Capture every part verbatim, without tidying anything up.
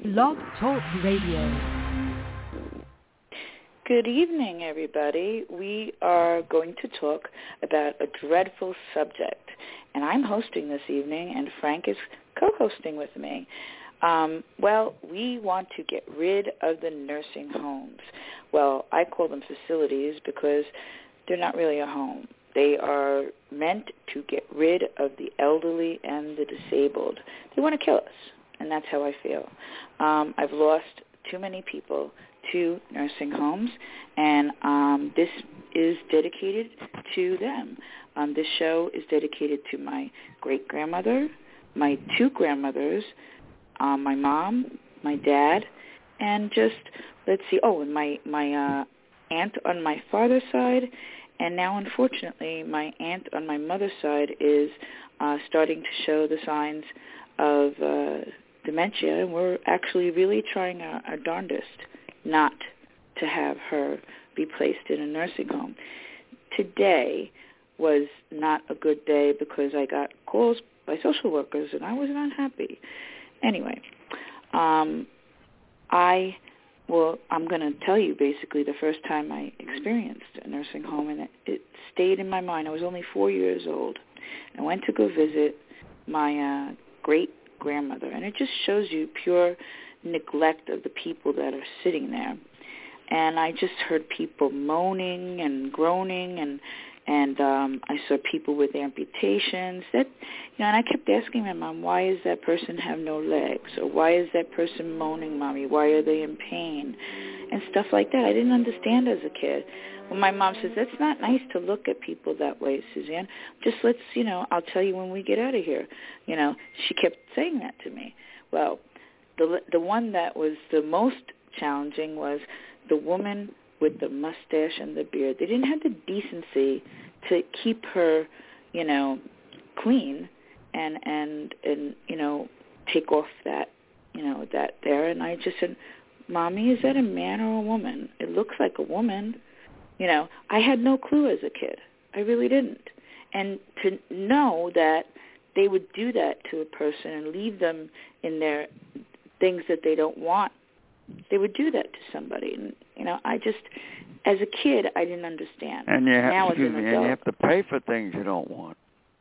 Blog Talk Radio. Good evening, everybody. We are going to talk about a dreadful subject, and I'm hosting this evening, and Frank is co-hosting with me. Um, well, we want to get rid of the nursing homes. Well, I call them facilities because they're not really a home. They are meant to get rid of the elderly and the disabled. They want to kill us, and that's how I feel. Um, I've lost too many people to nursing homes, and um, this is dedicated to them. Um, this show is dedicated to my great-grandmother, my two grandmothers, um, my mom, my dad, and just, let's see, oh, and my, my uh, aunt on my father's side, and now, unfortunately, my aunt on my mother's side is uh, starting to show the signs of uh, dementia, and we're actually really trying our, our darndest not to have her be placed in a nursing home. Today was not a good day because I got calls by social workers, and I was not happy. Anyway, um, I will, I'm going to tell you basically the first time I experienced a nursing home, and it, it stayed in my mind. I was only four years old. I went to go visit my uh, great-grandmother, and it just shows you pure neglect of the people that are sitting there. And I just heard people moaning and groaning, and and um, I saw people with amputations. That, you know, and I kept asking my mom, why does that person have no legs? Or why is that person moaning, Mommy? Why are they in pain? And stuff like that. I didn't understand as a kid. Well, my mom says, that's not nice to look at people that way, Suzanne. Just let's, you know, I'll tell you when we get out of here. You know, she kept saying that to me. Well, the the one that was the most challenging was the woman with the mustache and the beard. They didn't have the decency to keep her, you know, clean and, and, and you know, take off that, you know, that there. And I just said, Mommy, is that a man or a woman? It looks like a woman. You know, I had no clue as a kid. I really didn't. And to know that they would do that to a person and leave them in their things that they don't want, they would do that to somebody. And, you know, I just, as a kid, I didn't understand. And you have, now, excuse as an me, adult, and you have to pay for things you don't want.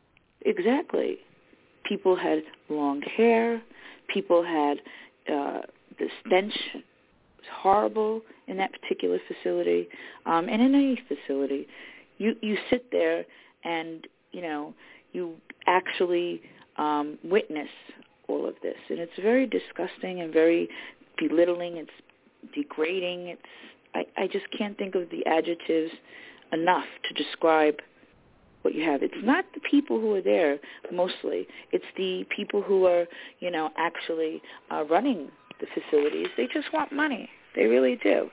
Exactly. People had long hair. People had, uh, the stench was horrible in that particular facility. Um, and in any facility, you, you sit there and, you know, you actually um, witness all of this. And it's very disgusting and very belittling. It's degrading. It's I, I just can't think of the adjectives enough to describe what you have. It's not the people who are there mostly. It's the people who are, you know, actually uh, running the facilities. They just want money. They really do.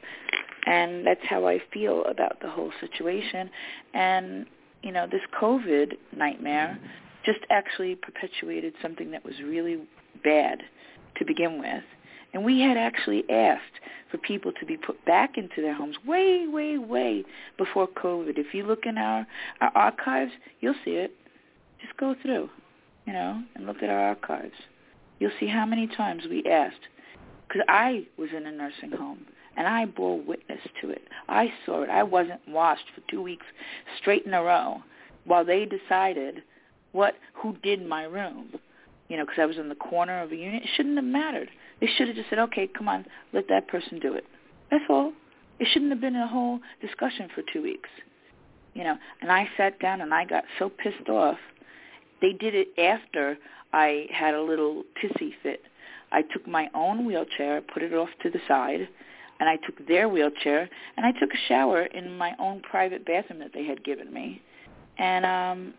And that's how I feel about the whole situation. And, you know, this COVID nightmare just actually perpetuated something that was really bad to begin with. And we had actually asked for people to be put back into their homes way, way, way before COVID. If you look in our, our archives, you'll see it. Just go through, you know, and look at our archives. You'll see how many times we asked. Because I was in a nursing home, and I bore witness to it. I saw it. I wasn't washed for two weeks straight in a row while they decided what who did my room. You know, because I was in the corner of a unit. It shouldn't have mattered. They should have just said, okay, come on, let that person do it. That's all. It shouldn't have been a whole discussion for two weeks. You know, and I sat down and I got so pissed off. They did it after I had a little pissy fit. I took my own wheelchair, put it off to the side, and I took their wheelchair, and I took a shower in my own private bathroom that they had given me. And um,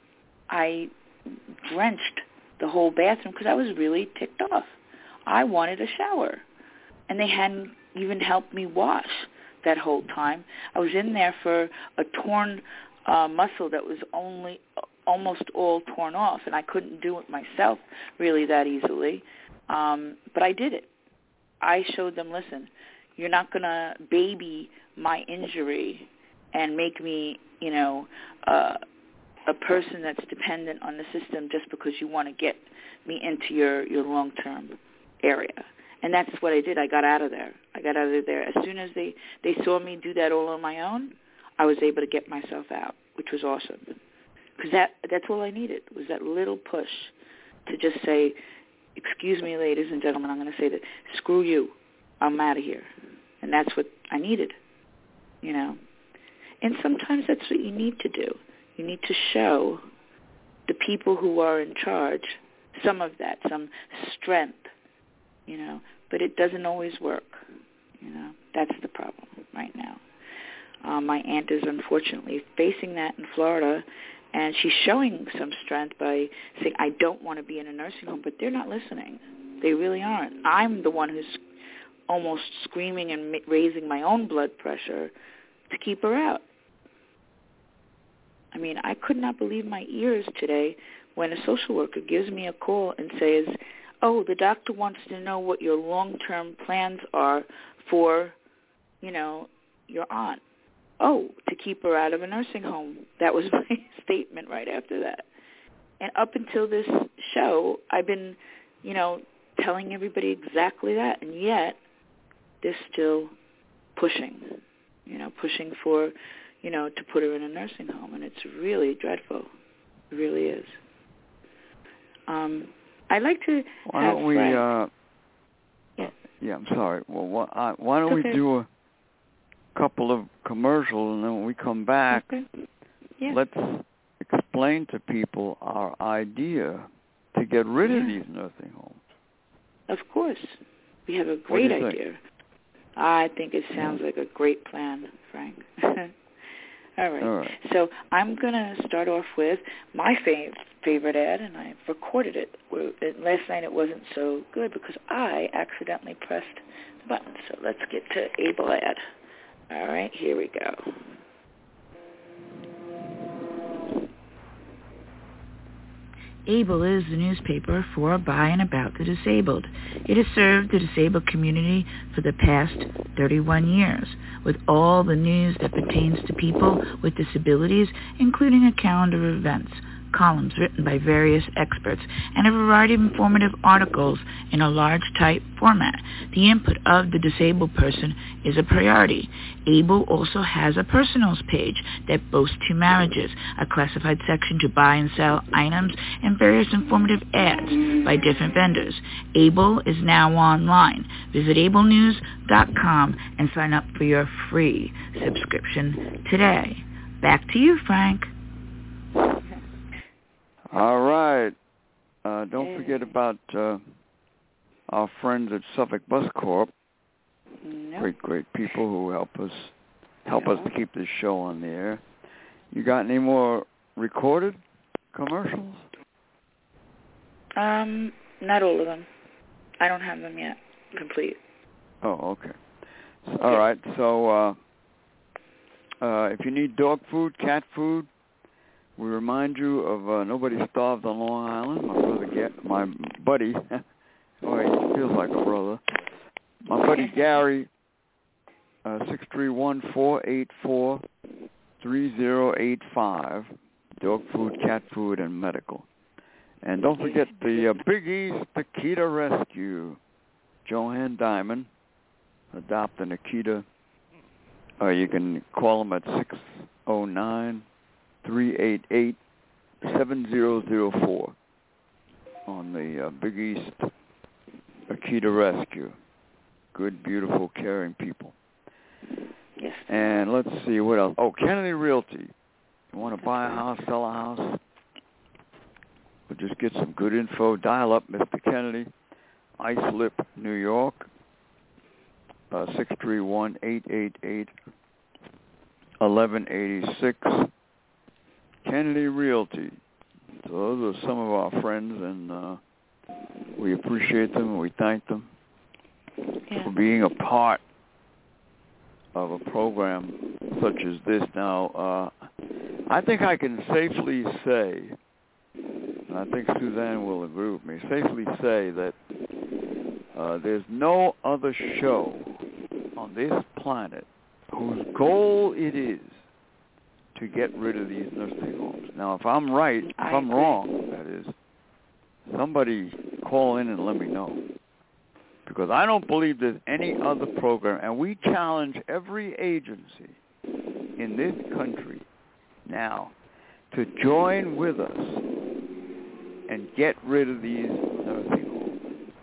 I drenched the whole bathroom because I was really ticked off. I wanted a shower, and they hadn't even helped me wash that whole time. I was in there for a torn uh, muscle that was only almost all torn off, and I couldn't do it myself really that easily, um, but I did it. I showed them, listen, you're not going to baby my injury and make me, you know, uh, a person that's dependent on the system just because you want to get me into your, your long-term area. And that's what I did. I got out of there. I got out of there. As soon as they, they saw me do that all on my own, I was able to get myself out, which was awesome. Because that, that's all I needed, was that little push to just say, excuse me, ladies and gentlemen, I'm going to say that, screw you, I'm out of here. And that's what I needed, you know. And sometimes that's what you need to do. You need to show the people who are in charge some of that, some strength, you know. But it doesn't always work, you know. That's the problem right now. Um, my aunt is unfortunately facing that in Florida, and she's showing some strength by saying, I don't want to be in a nursing home, but they're not listening. They really aren't. I'm the one who's almost screaming and raising my own blood pressure to keep her out. I mean, I could not believe my ears today when a social worker gives me a call and says, oh, the doctor wants to know what your long-term plans are for, you know, your aunt. Oh, to keep her out of a nursing home. That was my statement right after that. And up until this show, I've been, you know, telling everybody exactly that. And yet, they're still pushing, you know, pushing for, you know, to put her in a nursing home. And it's really dreadful. It really is. Um, I'd like to why have don't we, Frank. uh, yeah. yeah, I'm sorry. Well, why, uh, why don't okay. we do a couple of commercials, and then when we come back, okay. yeah. let's explain to people our idea to get rid yeah. of these nursing homes. Of course. We have a great idea. Think? I think it sounds like a great plan, Frank. All right. All right. So I'm going to start off with my fav- favorite ad, and I recorded it. Last night it wasn't so good because I accidentally pressed the button. So let's get to Able ad. All right, here we go. Able is the newspaper for, by, and about the disabled. It has served the disabled community for the past thirty-one years, with all the news that pertains to people with disabilities, including a calendar of events, columns written by various experts, and a variety of informative articles in a large type format. The input of the disabled person is a priority. Able also has a personals page that boasts two marriages, a classified section to buy and sell items, and various informative ads by different vendors. Able is now online. Visit able news dot com and sign up for your free subscription today. Back to you, Frank. All right. Uh, don't forget about uh, our friends at Suffolk Bus Corp. Nope. Great, great people who help us help us to keep this show on the air. You got any more recorded commercials? Um, not all of them. I don't have them yet complete. Oh, okay. So, all right. So, uh, uh, if you need dog food, cat food, we remind you of uh, Nobody Starved on Long Island. My brother, Ga- my buddy, oh, he feels like a brother. My buddy Gary, uh, six three one, four eight four, three zero eight five. Dog food, cat food, and medical. And don't forget the uh, Big East Akita Rescue. Joanne Diamond, adopt an Akita. Uh, you can call them at six oh nine, three eight eight, seven zero zero four on the uh, Big East Akita Rescue. Good, beautiful, caring people. Yes. And let's see, what else? Oh, Kennedy Realty. You want to buy a house, sell a house? But just get some good info. Dial up Mister Kennedy, Islip, New York, uh, six three one, eight eight eight, one one eight six. Kennedy Realty. So those are some of our friends, and uh, we appreciate them and we thank them yeah. for being a part of a program such as this. Now, uh, I think I can safely say, and I think Suzanne will agree with me, safely say that uh, there's no other show on this planet whose goal it is to get rid of these nursing homes. Now, if I'm right, if I I'm agree. wrong, that is, somebody call in and let me know. because I don't believe there's any other program, and we challenge every agency in this country now to join with us and get rid of these nursing homes.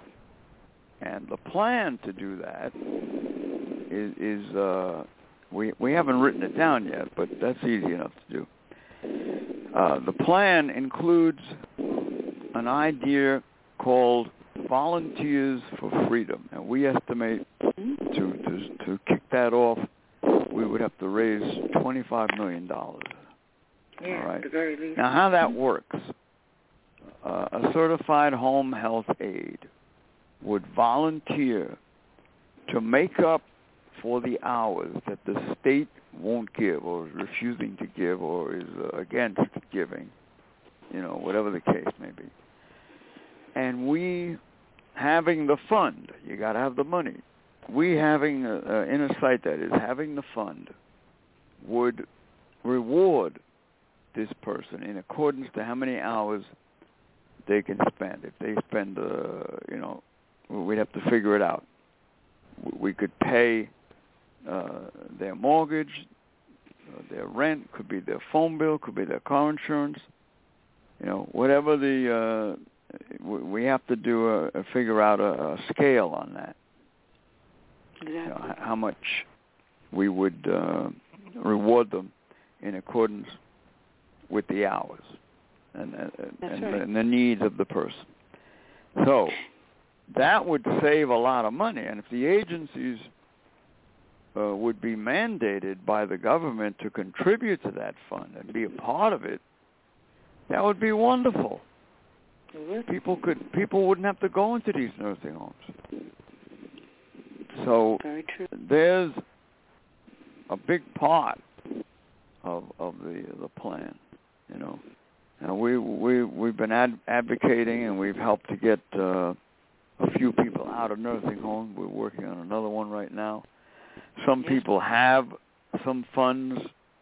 And the plan to do that is, is uh, we we haven't written it down yet, but that's easy enough to do. Uh, the plan includes an idea called Volunteers for Freedom, and we estimate to, to to kick that off, we would have to raise twenty-five million dollars. Yeah, all right? at the very least. Now, how that works, uh, a certified home health aide would volunteer to make up for the hours that the state won't give or is refusing to give or is uh, against giving, you know, whatever the case may be. And we having the fund, you got to have the money. We having, a, uh, in a site that is having the fund, would reward this person in accordance to how many hours they can spend. If they spend, uh, you know, we'd have to figure it out. We could pay uh, their mortgage, uh, their rent, could be their phone bill, could be their car insurance, you know, whatever the, uh, we have to do a, a figure out a, a scale on that. Exactly. You know, how much we would uh, reward them in accordance with the hours and, and, and, right. and the needs of the person. So that would save a lot of money. And if the agencies uh, would be mandated by the government to contribute to that fund and be a part of it, that would be wonderful. Mm-hmm. People could people wouldn't have to go into these nursing homes. So Very true. there's a big part of of the the plan, you know. Now we we we've been ad- advocating and we've helped to get uh, a few people out of nursing homes. We're working on another one right now. Some yes. people have some funds,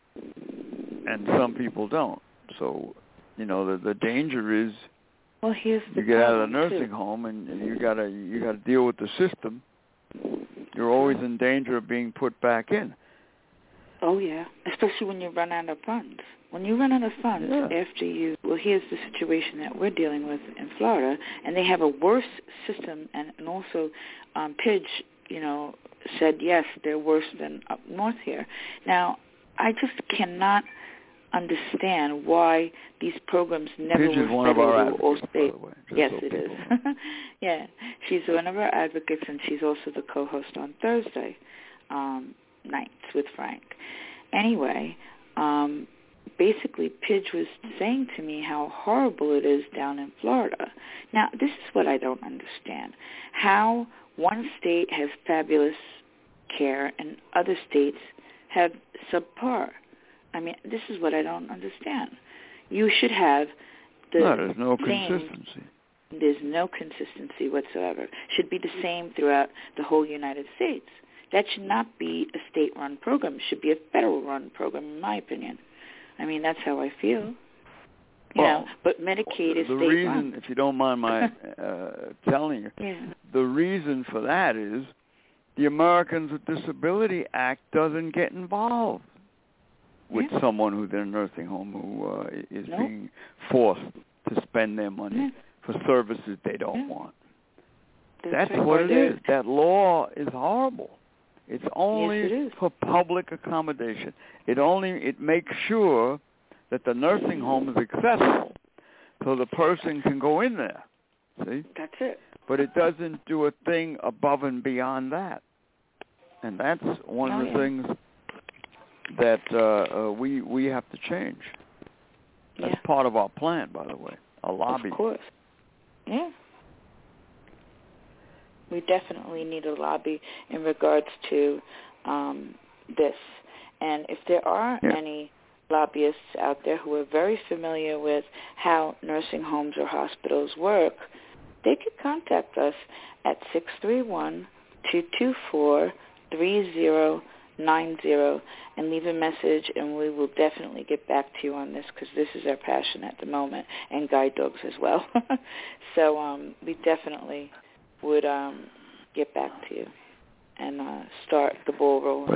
and some people don't. So, you know, the the danger is well, here's the you get out of the problem, nursing too. home and you gotta you gotta deal with the system. You're always in danger of being put back in. Oh, yeah, especially when you run out of funds. When you run out of funds Yeah. after you, well, here's the situation that we're dealing with in Florida, and they have a worse system, and, and also um, Pidge, you know, said, yes, they're worse than up north here. Now, I just cannot understand why these programs never Pidge were is one of our federal or advocates, state. by the way. just Yes, so it people is. know. Yeah, she's one of our advocates, and she's also the co-host on Thursday um, nights with Frank. Anyway, um, basically, Pidge was saying to me how horrible it is down in Florida. Now, this is what I don't understand. How one state has fabulous care and other states have subpar. I mean, this is what I don't understand. You should have the No, there's no same, consistency. There's no consistency whatsoever. Should be the same throughout the whole United States. That should not be a state-run program. It should be a federal-run program, in my opinion. I mean, that's how I feel. You well, know, but Medicaid is the state-run. reason, if you don't mind my uh, telling you, yeah. the reason for that is the Americans with Disability Act doesn't get involved with Yeah. someone who's in a nursing home who uh, is Nope. being forced to spend their money Yeah. for services they don't Yeah. want. That's, That's right. what Or it they're- is. That law is horrible. It's only Yes, it is. for public accommodation. It only it makes sure that the nursing home is accessible so the person can go in there. See? That's it. But it doesn't do a thing above and beyond that. And that's one Oh, of the yeah. things that uh, uh, we we have to change. That's Yeah. part of our plan, by the way, a lobby. Of course. Yeah. We definitely need a lobby in regards to um, this. And if there are Yeah. any lobbyists out there who are very familiar with how nursing homes or hospitals work, they could contact us at six three one, two two four, three zero nine zero and leave a message, and we will definitely get back to you on this because this is our passion at the moment, and guide dogs as well. So um, we definitely would um, get back to you and uh, start the ball rolling.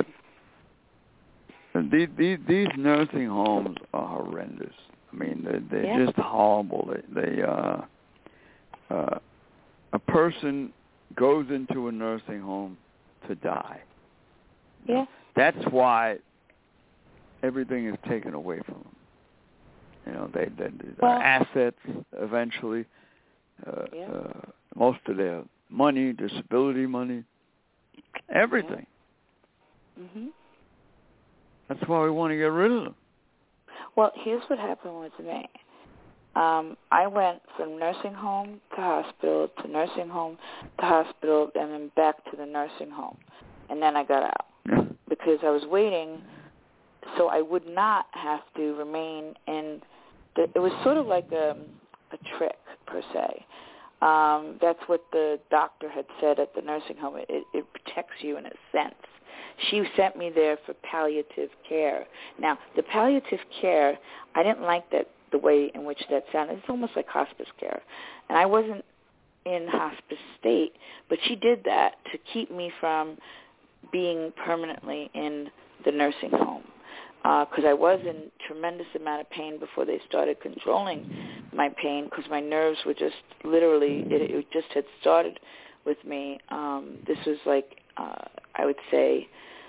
But these, these, these nursing homes are horrendous. I mean, they're, they're yeah. just horrible. They, they uh, uh, a person goes into a nursing home to die. Yeah. That's why everything is taken away from them. You know, they, they well, their assets eventually, uh, yeah. uh, most of their money, disability money, everything. Yeah. Mhm. That's why we want to get rid of them. Well, here's what happened with me. Um, I went from nursing home to hospital to nursing home to hospital and then back to the nursing home. And then I got out Yeah. because I was waiting so I would not have to remain in the, it was sort of like a, a trick, per se. Um, that's what the doctor had said at the nursing home. It, it protects you in a sense. She sent me there for palliative care. Now, the palliative care, I didn't like that the way in which that sounded. It's almost like hospice care. And I wasn't in hospice state, but she did that to keep me from being permanently in the nursing home because uh, I was in tremendous amount of pain before they started controlling my pain because my nerves were just literally, it, it just had started with me. Um, this was like, uh, I would say,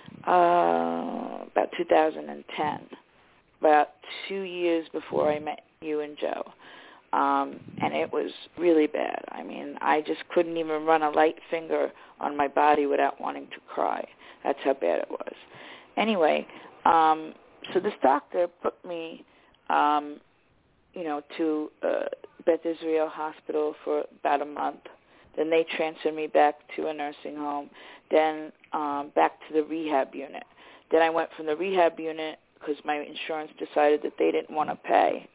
uh, about two thousand ten, about two years before I met you and Joe. Um, and it was really bad. I mean, I just couldn't even run a light finger on my body without wanting to cry. That's how bad it was. Anyway, um, so this doctor put me, um, you know, to uh, Beth Israel Hospital for about a month. Then they transferred me back to a nursing home. Then um, back to the rehab unit. Then I went from the rehab unit because my insurance decided that they didn't want to pay.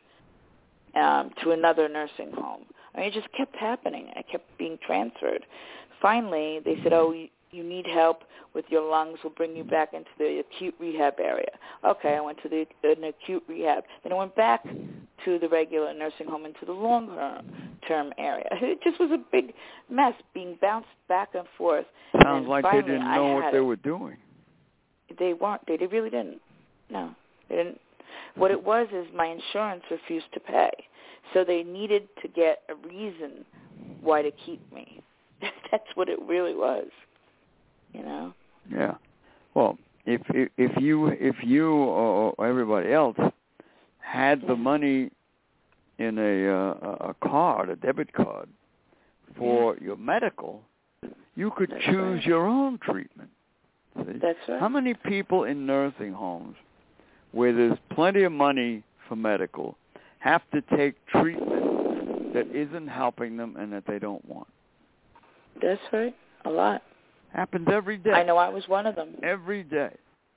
Um, to another nursing home. I mean, it just kept happening. I kept being transferred. Finally, they said, oh, you, you need help with your lungs. We'll bring you back into the acute rehab area. Okay, I went to the an acute rehab. Then I went back to the regular nursing home into the long-term area. It just was a big mess, being bounced back and forth. Sounds and like finally, they didn't know what they it. were doing. They weren't. They, they really didn't. No, they didn't. What it was is my insurance refused to pay. So they needed to get a reason why to keep me. That's what it really was, you know? Yeah. Well, if if, if you if you or everybody else had yeah. the money in a uh, a card, a debit card, for yeah. your medical, you could That's choose right. your own treatment. See? That's right. How many people in nursing homes where there's plenty of money for medical have to take treatment that isn't helping them and that they don't want? That's right. A lot. Happens every day. I know I was one of them. Every day.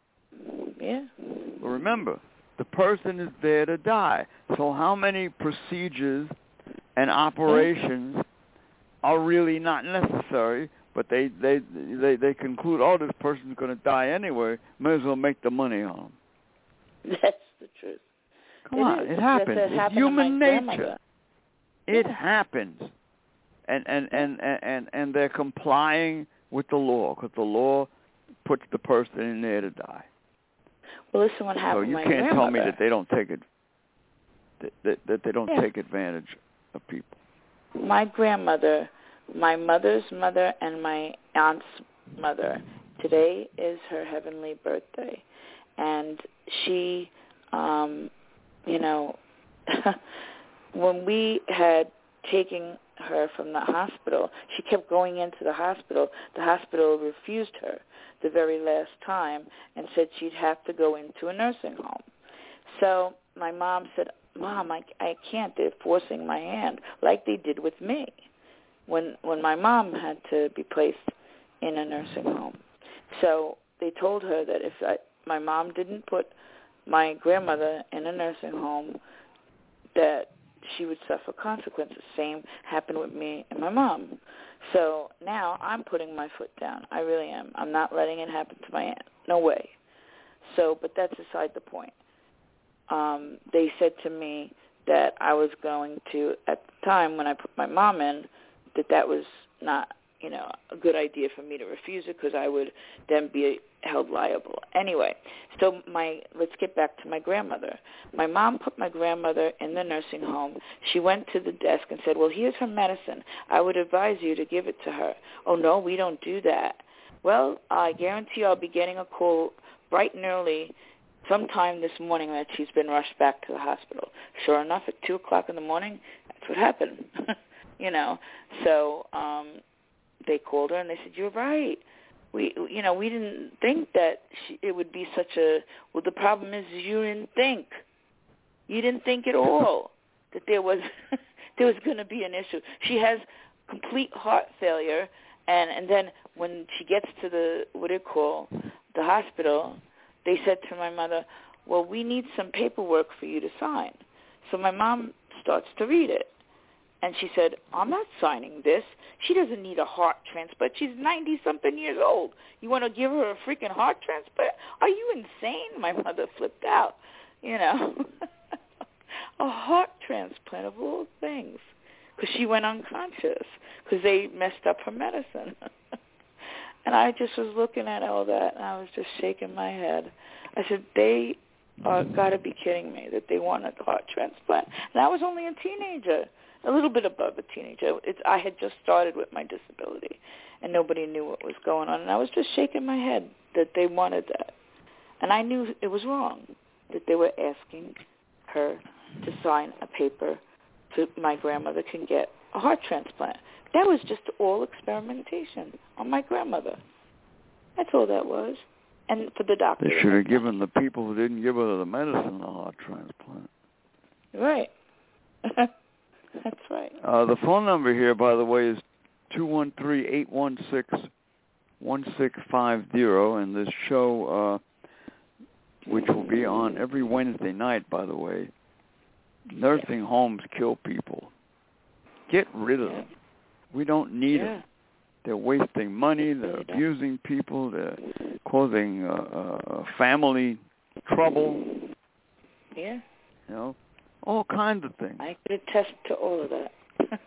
Yeah. But remember, the person is there to die. So how many procedures and operations yeah. are really not necessary, but they, they, they, they conclude, oh, this person's going to die anyway, may as well make the money on them. That's the truth. Come it on, is. it happens. That's It's happened human to my nature. It yeah. happens. And and, and, and, and they're complying with the law because the law puts the person in there to die. Well, listen, what happened So you my can't tell me grandmother. that they don't take it that, that, that they don't yeah. take advantage of people. My grandmother, my mother's mother, and my aunt's mother, today is her heavenly birthday. And she, um, you know, when we had taken her from the hospital, she kept going into the hospital. The hospital refused her the very last time and said she'd have to go into a nursing home. So my mom said, Mom, I, I can't. They're forcing my hand like they did with me when when my mom had to be placed in a nursing home. So they told her that if I, my mom didn't put my grandmother in a nursing home, that she would suffer consequences. Same happened with me and my mom. So now I'm putting my foot down. I really am. I'm not letting it happen to my aunt. No way. So, but that's aside the point. Um, they said to me that I was going to, at the time when I put my mom in, that that was not, you know, a good idea for me to refuse it because I would then be held liable. Anyway, so my let's get back to my grandmother. My mom put my grandmother in the nursing home. She went to the desk and said, well, here's her medicine. I would advise you to give it to her. Oh, no, we don't do that. Well, I guarantee I'll be getting a call bright and early sometime this morning that she's been rushed back to the hospital. Sure enough, at two o'clock in the morning, that's what happened. You know, so um, they called her and they said, you're right. We, you know, we didn't think that she, it would be such a, well, the problem is you didn't think. You didn't think at all that there was there was going to be an issue. She has complete heart failure, and, and then when she gets to the, what do you call, the hospital, they said to my mother, well, we need some paperwork for you to sign. So my mom starts to read it. And she said, I'm not signing this. She doesn't need a heart transplant. She's ninety-something years old. You want to give her a freaking heart transplant? Are you insane? My mother flipped out. You know, a heart transplant of all things. Because she went unconscious because they messed up her medicine. And I just was looking at all that, and I was just shaking my head. I said, they are got to be kidding me that they want a heart transplant. And I was only a teenager. A little bit above a teenager. It's, I had just started with my disability, and nobody knew what was going on. And I was just shaking my head that they wanted that. And I knew it was wrong, that they were asking her to sign a paper so my grandmother can get a heart transplant. That was just all experimentation on my grandmother. That's all that was. And for the doctor. They should have given the people who didn't give her the medicine a heart transplant. Right. That's right. Uh, the phone number here, by the way, is two one three, eight one six, one six five zero, and this show, uh, which will be on every Wednesday night, by the way, nursing yeah. homes kill people. Get rid of yeah. them. We don't need yeah. them. They're wasting money. They're abusing people. They're causing uh, uh, family trouble. Yeah. You know? All kinds of things. I could attest to all of that.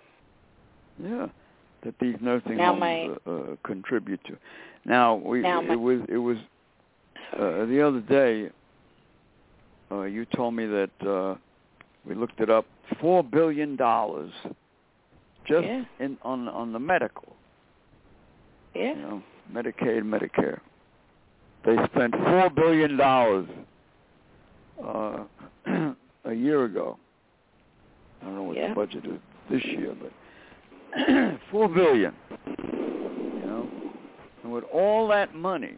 Yeah, that these nursing now homes my, uh, uh, contribute to. Now we now it my, was it was uh, the other day. Uh, you told me that uh, we looked it up. Four billion dollars just yeah. in on on the medical. Yeah. You know, Medicaid, Medicare. They spent four billion dollars. Uh, a year ago. I don't know what yeah. the budget is this year, but four billion. You know, and with all that money,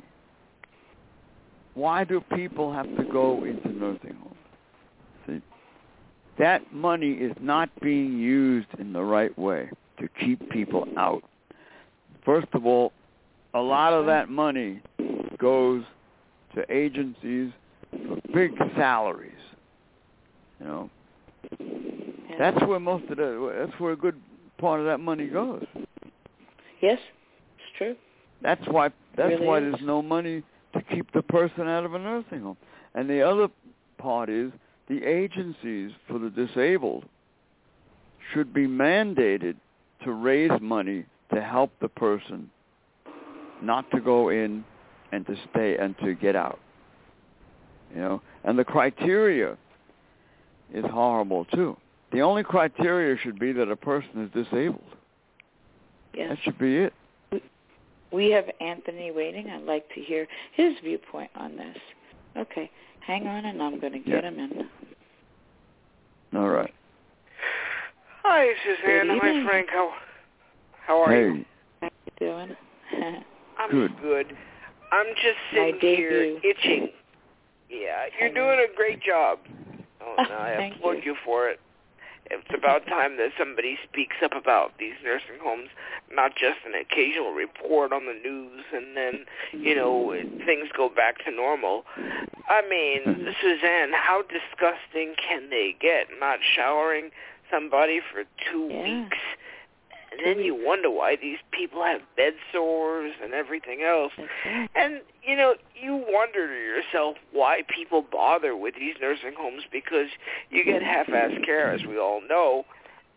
why do people have to go into nursing homes? See, that money is not being used in the right way to keep people out. First of all, a lot of that money goes to agencies for big salaries. You know, yeah. that's where most of the, that's where a good part of that money goes. Yes, it's true. That's why, that's really why is. there's no money to keep the person out of a nursing home. And the other part is the agencies for the disabled should be mandated to raise money to help the person not to go in and to stay and to get out. You know, and the criteria is horrible too. The only criteria should be that a person is disabled. Yes. That should be it. We have Anthony waiting. I'd like to hear his viewpoint on this. Okay, hang on, and I'm going to get yeah. him in. All right. Hi, Suzanne. Hi, Frank. How how are hey. you? How you doing? I'm good. good. I'm just sitting here itching. Yeah, you're doing a great job. Oh, no, I applaud you. you for it. It's about time that somebody speaks up about these nursing homes, not just an occasional report on the news and then, you know, things go back to normal. I mean, Suzanne, how disgusting can they get? Not showering somebody for two yeah. weeks. And then you wonder why these people have bed sores and everything else. And, you know, you wonder to yourself why people bother with these nursing homes, because you get half-assed care, as we all know.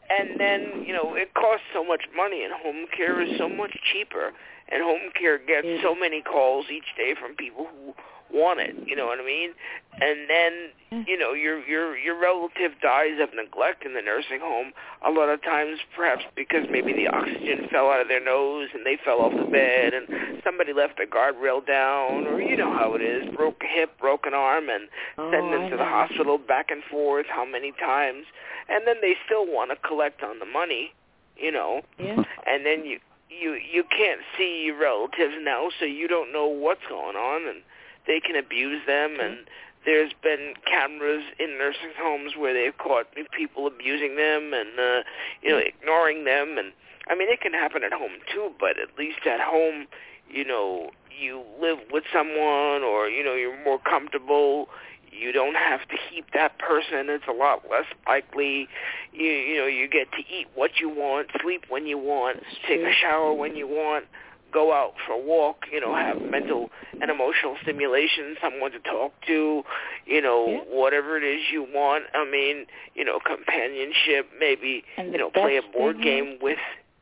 and then, you know, it costs so much money, and home care is so much cheaper, and home care gets yeah. so many calls each day from people who want it, you know what I mean? And then, you know, your your your relative dies of neglect in the nursing home, a lot of times perhaps because maybe the oxygen fell out of their nose and they fell off the bed and somebody left a guardrail down, or you know how it is, broke a hip, broke an arm, and oh, send them to the hospital back and forth how many times, and then they still want to collect on the money, you know, yeah. and then you, you, you can't see your relatives now, so you don't know what's going on, and they can abuse them, and there's been cameras in nursing homes where they've caught people abusing them and, uh, you know, ignoring them. And, I mean, it can happen at home, too, but at least at home, you know, you live with someone or, you know, you're more comfortable. You don't have to keep that person. It's a lot less likely. You, you know, you get to eat what you want, sleep when you want, take a shower when you want, go out for a walk, you know, have mental and emotional stimulation, someone to talk to, you know, yeah. whatever it is you want. I mean, you know, companionship, maybe, you know, play a board game with.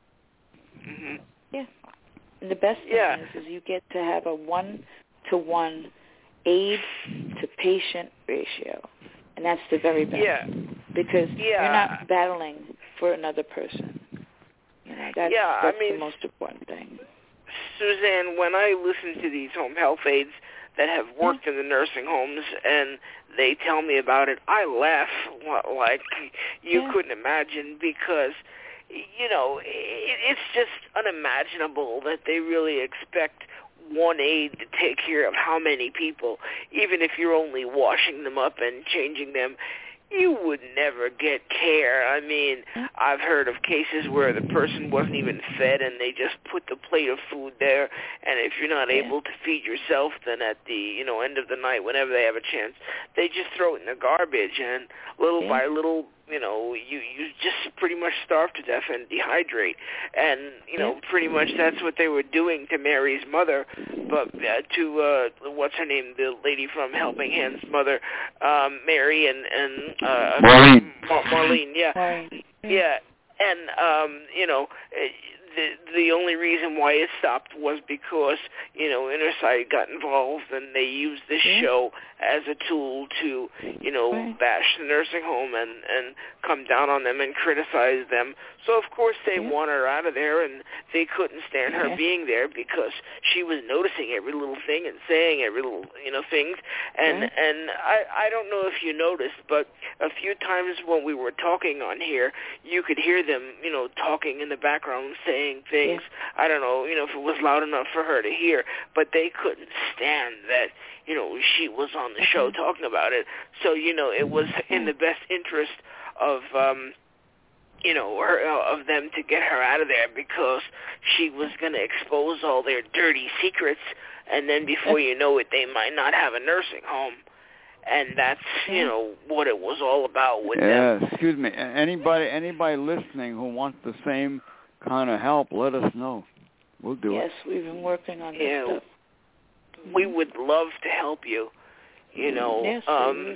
Mm-hmm. Yeah. And the best thing yeah. is, is you get to have a one-to-one aide-to-patient ratio. And that's the very best. Yeah. Because yeah. you're not battling for another person. You know, that's, yeah, that's I mean, the most important thing. Suzanne, when I listen to these home health aides that have worked in the nursing homes and they tell me about it, I laugh like you yeah. couldn't imagine because, you know, it, it's just unimaginable that they really expect one aide to take care of how many people, even if you're only washing them up and changing them. You would never get care. I mean, I've heard of cases where the person wasn't even fed and they just put the plate of food there, and if you're not yeah. able to feed yourself, then at the, you know, end of the night, whenever they have a chance, they just throw it in the garbage, and little yeah. by little, you know, you, you just pretty much starve to death and dehydrate. And, you know, yeah. pretty much that's what they were doing to Mary's mother, but uh, to, uh, what's her name, the lady from Helping Hand's mother, um, Mary and, and uh, Marlene. Mar- Marlene, yeah. Marlene. Yeah, and, um, you know, the the only reason why it stopped was because, you know, Inner got involved and they used this yeah. show as a tool to, you know, right. bash the nursing home and, and come down on them and criticize them. So, of course, they yeah. want her out of there, and they couldn't stand her yeah. being there because she was noticing every little thing and saying every little, you know, things. And, right. and I, I don't know if you noticed, but a few times when we were talking on here, you could hear them, you know, talking in the background, saying things. Yeah. I don't know, you know, if it was loud enough for her to hear, but they couldn't stand that, you know, she was on the show talking about it. So, you know, it was in the best interest of, um, you know, her, uh, of them to get her out of there because she was going to expose all their dirty secrets, and then before you know it, they might not have a nursing home. And that's, you know, what it was all about with yeah, them. Excuse me. Anybody anybody listening who wants the same kind of help, let us know. We'll do yes, it. Yes, we've been working on this yeah, stuff. We would love to help you, you know. Yes, um,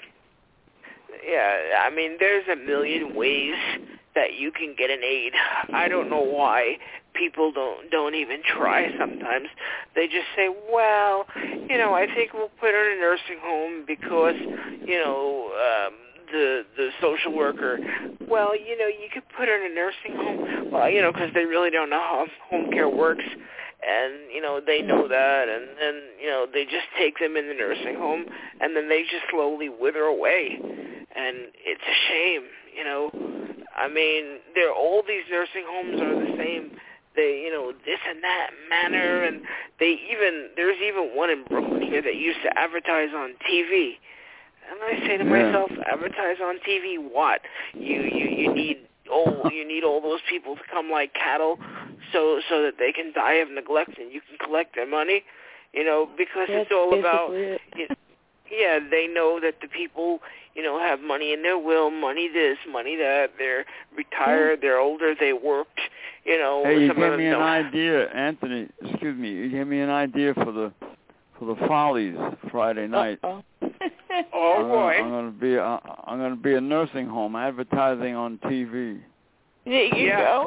yeah, I mean, there's a million ways that you can get an aid. I don't know why people don't don't even try sometimes. They just say, well, you know, I think we'll put her in a nursing home because, you know, um, the the social worker, well, you know, you could put her in a nursing home. Well, you know, because they really don't know how home care works. And, you know, they know that, and, and, you know, they just take them in the nursing home, and then they just slowly wither away. And it's a shame, you know. I mean, they're, all these nursing homes are the same. They, you know, this and that manner, and they even, there's even one in Brooklyn here that used to advertise on T V. And I say to yeah. myself, advertise on T V what? You, you, you need... Oh, you need all those people to come like cattle so so that they can die of neglect and you can collect their money, you know, because That's it's all about, it. you, yeah, they know that the people, you know, have money in their will, money this, money that, they're retired, yeah. they're older, they worked, you know. Hey, you some gave of me them an don't. idea, Anthony, excuse me, you gave me an idea for the for the Follies Friday night. Uh-oh. Oh, I'm boy. Gonna, I'm going to be a, I'm going to be a nursing home advertising on T V. There you yeah. go.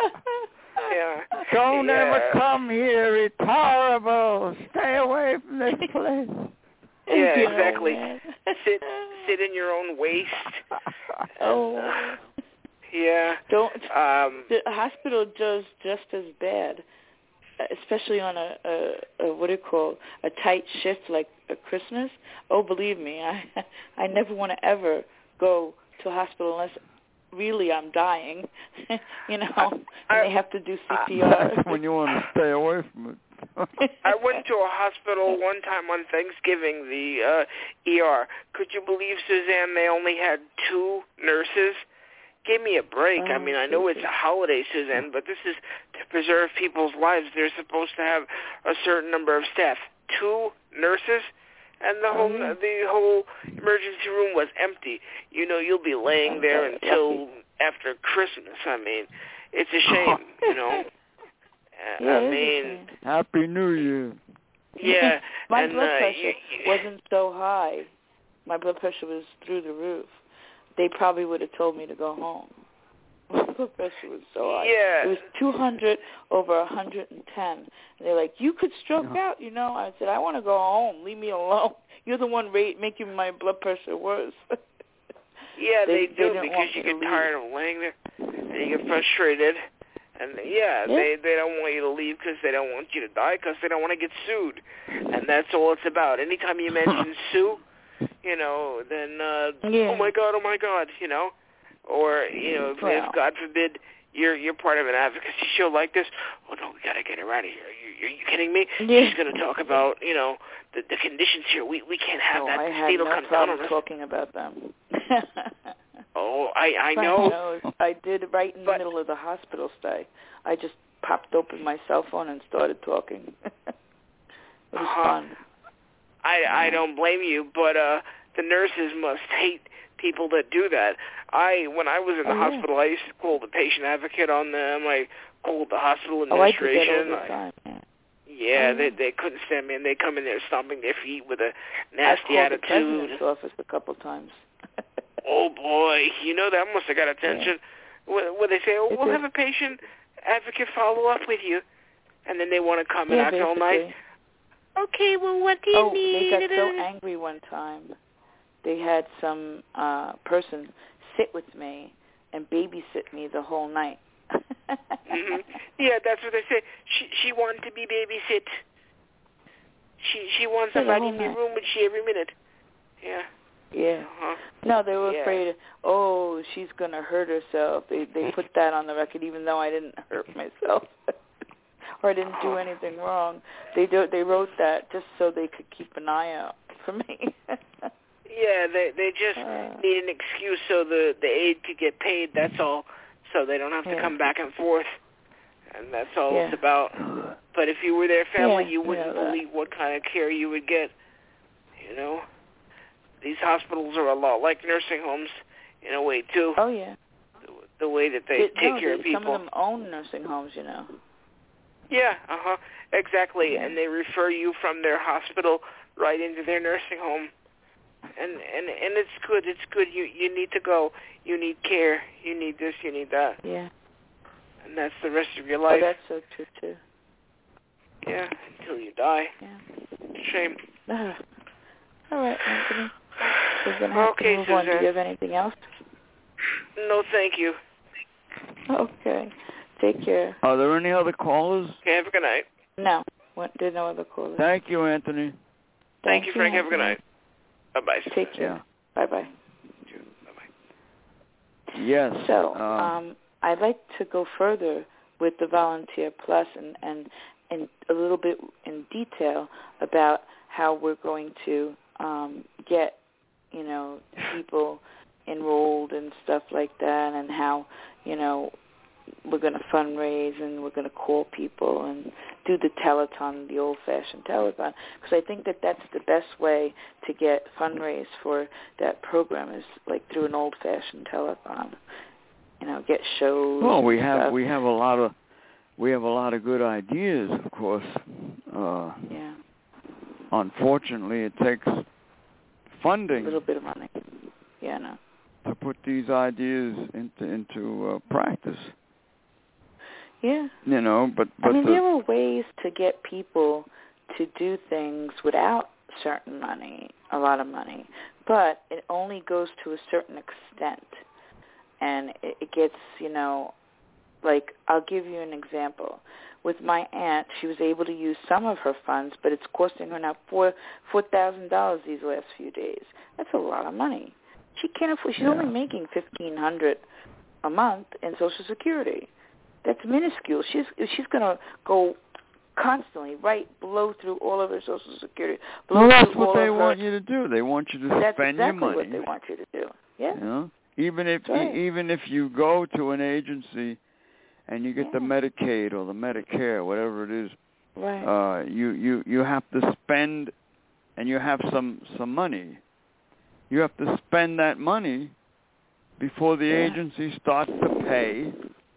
yeah. Don't yeah. ever come here. It's horrible. Stay away from this place. Yeah, you exactly. Know, sit sit in your own waste. Oh. And, uh, yeah. Don't. Um, the hospital does just as bad, especially on a, a, a what do you call a tight shift like a Christmas. Oh, believe me, I I never want to ever go to a hospital unless really I'm dying. you know, I, and I, they have to do C P R. That's when you want to stay away from it. I went to a hospital one time on Thanksgiving, the uh, E R. Could you believe, Suzanne, they only had two nurses? Give me a break. Oh, I mean, I know it's a holiday, Suzanne, but this is to preserve people's lives. They're supposed to have a certain number of staff. Two nurses, and the whole oh, yeah. the whole emergency room was empty. You know, you'll be laying oh, there until lucky. after Christmas. I mean, it's a shame, you know. Yeah, I mean, Happy New Year. Yeah. My and, blood uh, pressure you, you, wasn't so high. My blood pressure was through the roof. They probably would have told me to go home. My blood pressure was so high. Yeah. It was two hundred over one hundred ten. And they're like, you could stroke Yeah. out, you know. I said, I want to go home. Leave me alone. You're the one rate making my blood pressure worse. Yeah, they, they do they because you get tired of laying there and you get frustrated. And, yeah, yeah. they they don't want you to leave because they don't want you to die because they don't want to get sued. And that's all it's about. Anytime you mention sue, you know, then, uh, yeah. oh, my God, oh, my God, you know. Or, you know, if, well. if God forbid, you're you're part of an advocacy show like this, oh, no, we got to get her out of here. Are you, are you kidding me? Yeah. She's going to talk about, you know, the, the conditions here. We we can't have no, that. I The had state will no come down problem on us. talking about them. Oh, I, I Frank know. knows. I did right in but, the middle of the hospital stay. I just popped open my cell phone and started talking. It was uh-huh. fun. I I don't blame you, but uh, the nurses must hate people that do that. I when I was in the oh, yeah. hospital, I used to call the patient advocate on them. I called the hospital Oh, I did that administration. all the time. Yeah, yeah oh, they yeah. they couldn't stand me, and they come in there stomping their feet with a nasty I called attitude. the president's office a couple times. Oh boy, you know that must have got attention. Yeah. Where, where they say, "Oh, it we'll did. have a patient advocate follow up with you," and then they want to come yeah, and act all nice. Okay, well, what do you oh, need? they got so angry one time. They had some uh person sit with me and babysit me the whole night. mm-hmm. Yeah, that's what they say. She she wanted to be babysit. She she wants For the somebody whole in the night. room with she every minute. Yeah. Yeah. Uh-huh. No, they were yeah. afraid, oh, she's going to hurt herself. They they put that on the record, even though I didn't hurt myself or I didn't do anything wrong. They do, they wrote that just so they could keep an eye out for me. Yeah, they they just uh, need an excuse so the the aide could get paid. That's all. So they don't have to yeah. come back and forth. And that's all yeah. it's about. But if you were their family, yeah, you wouldn't yeah, believe what kind of care you would get. You know, these hospitals are a lot like nursing homes in a way too. Oh yeah. The, the way that they it, take no, care they, of people. Some of them own nursing homes, you know. Yeah, uh huh, exactly. Yeah. And they refer you from their hospital right into their nursing home. And and and it's good. It's good. You you need to go. You need care. You need this. You need that. Yeah. And that's the rest of your life. Oh, that's so true too. Yeah, until you die. Yeah. Shame. Uh, all right, Anthony. We're gonna have Okay, to move Suzanne. on. Do you have anything else? No, thank you. Okay. Take care. Are there any other callers? Okay, have a good night. No. What, there's no other callers. Thank you, Anthony. Thank, Thank you, Frank. you, Have a good night. Bye-bye. Take care. Yeah. Bye-bye. Bye-bye. Yes. So, um, um, I'd like to go further with the Volunteer Plus and, and, and a little bit in detail about how we're going to um, get, you know, people enrolled and stuff like that, and how, you know, we're going to fundraise and we're going to call people and do the telethon, the old-fashioned telethon, because I think that that's the best way to get fundraise for that program is like through an old-fashioned telethon. You know, get shows. well, we and have stuff. we have a lot of we have a lot of good ideas, of course. Uh, yeah. Unfortunately, it takes funding. A little bit of money. Yeah, no. to put these ideas into into uh, practice. Yeah. You know, but, but I mean, the, there are ways to get people to do things without certain money, a lot of money, but it only goes to a certain extent, and it, it gets, you know, like, I'll give you an example. With my aunt, she was able to use some of her funds, but it's costing her now four four thousand dollars these last few days. That's a lot of money. She can't afford. She's yeah. only making fifteen hundred a month in Social Security. That's minuscule. She's she's gonna go constantly, right, blow through all of her Social Security. Blow well, that's through what all they of want her, you to do. They want you to that's spend exactly your money. what they want you to do. Yeah. You know? Even if right. e- even if you go to an agency and you get yeah. the Medicaid or the Medicare, whatever it is, right. uh, you, you, you have to spend, and you have some, some money. You have to spend that money before the yeah. agency starts to pay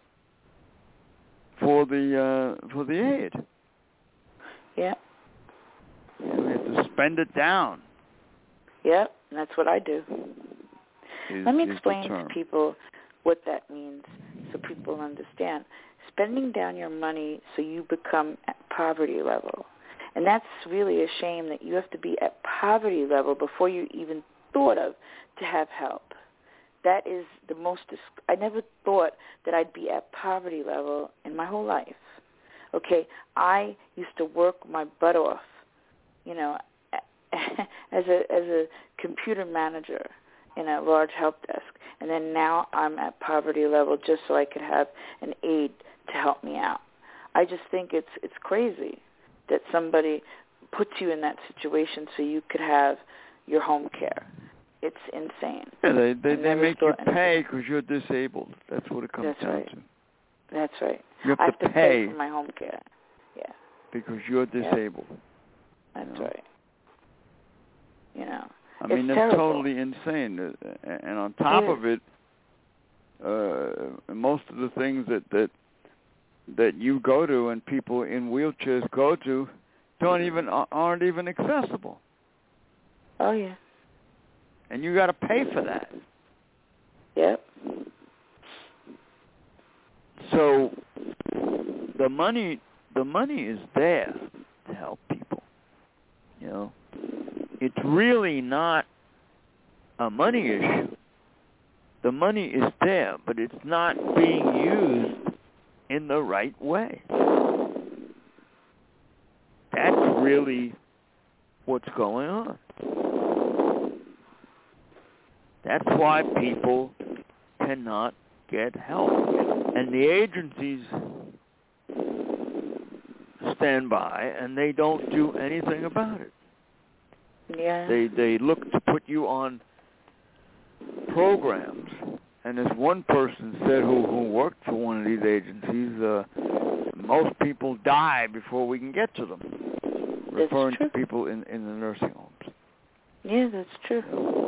for the uh, for the aid. Yeah. You have to spend it down. Yep, and that's what I do. Is, Let me is explain to people what that means so people understand. Spending down your money so you become at poverty level. And that's really a shame that you have to be at poverty level before you even thought of to have help. That is the most, I never thought that I'd be at poverty level in my whole life. Okay, I used to work my butt off, you know, as a as a computer manager in a large help desk, and then now I'm at poverty level just so I could have an aide to help me out. I just think it's it's crazy that somebody puts you in that situation so you could have your home care. It's insane. Yeah, they they, they make you anything. pay because you're disabled. That's what it comes That's down right. to. That's right. You have, I have to, to pay, pay for my home care. Yeah. Because you're disabled. Yep. That's you know? right. You know. I mean, it's that's terrible. totally insane. And on top it of it, uh, most of the things that, that that you go to and people in wheelchairs go to don't even aren't even accessible. Oh yeah. And you got to pay for that. Yep. So the money the money is there to help people. You know, it's really not a money issue. The money is there, but it's not being used in the right way. That's really what's going on. That's why people cannot get help. And the agencies stand by and they don't do anything about it. Yeah. They they look to put you on programs. And as one person said who, who worked for one of these agencies, uh, most people die before we can get to them. That's Referring true. to people in, in the nursing homes. Yeah, that's true.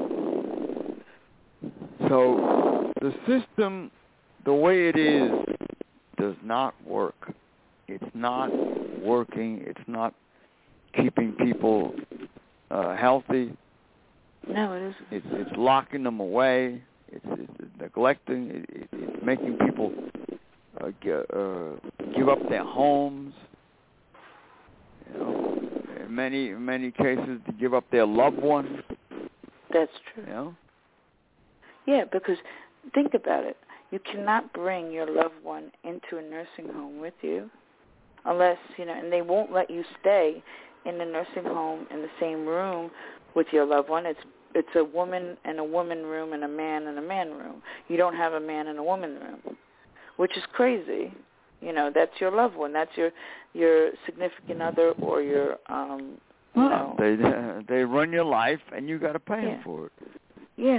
So the system, the way it is, does not work. It's not working. It's not keeping people uh, healthy. No, it isn't. It's, it's locking them away. It's, it's neglecting. It, it, it's making people uh, g- uh, give up their homes. You know, in many in many cases, to give up their loved ones. That's true. You know? Yeah, because think about it. You cannot bring your loved one into a nursing home with you unless, you know, and they won't let you stay in the nursing home in the same room with your loved one. It's it's a woman and a woman room and a man and a man room. You don't have a man and a woman room, which is crazy. You know, that's your loved one. That's your your significant other or your, um, you well, know. They they run your life, and you got to pay Yeah. them for it. Yeah.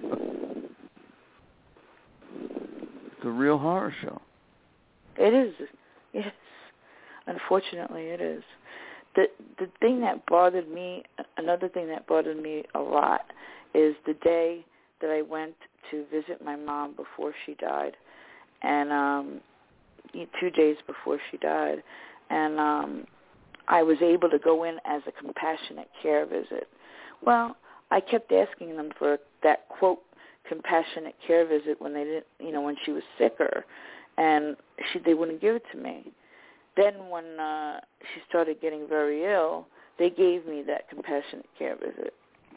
It's a real horror show. It is. Yes. Unfortunately, it is. The the thing that bothered me, another thing that bothered me a lot, is the day that I went to visit my mom before she died, and um, two days before she died, and um, I was able to go in as a compassionate care visit. Well, I kept asking them for that quote compassionate care visit when they didn't, you know, when she was sicker, and she they wouldn't give it to me. Then when uh, she started getting very ill, they gave me that compassionate care visit,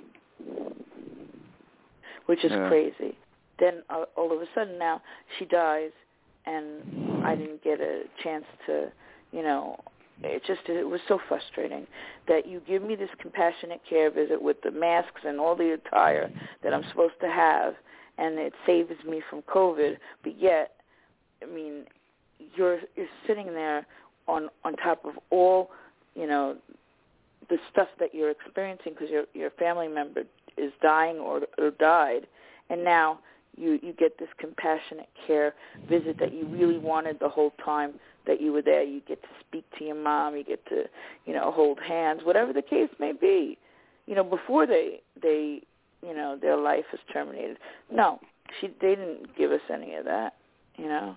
which is yeah. crazy. Then uh, all of a sudden now she dies, and I didn't get a chance to, you know, it just, it was so frustrating that you give me this compassionate care visit with the masks and all the attire that I'm supposed to have, and it saves me from COVID, but yet, I mean, you're you're sitting there on, on top of all, you know, the stuff that you're experiencing because your your family member is dying or, or died, and now you, you get this compassionate care visit that you really wanted the whole time that you were there. You get to speak to your mom. You get to, you know, hold hands, whatever the case may be, you know, before they, they you know, their life is terminated. No, she, they didn't give us any of that, you know.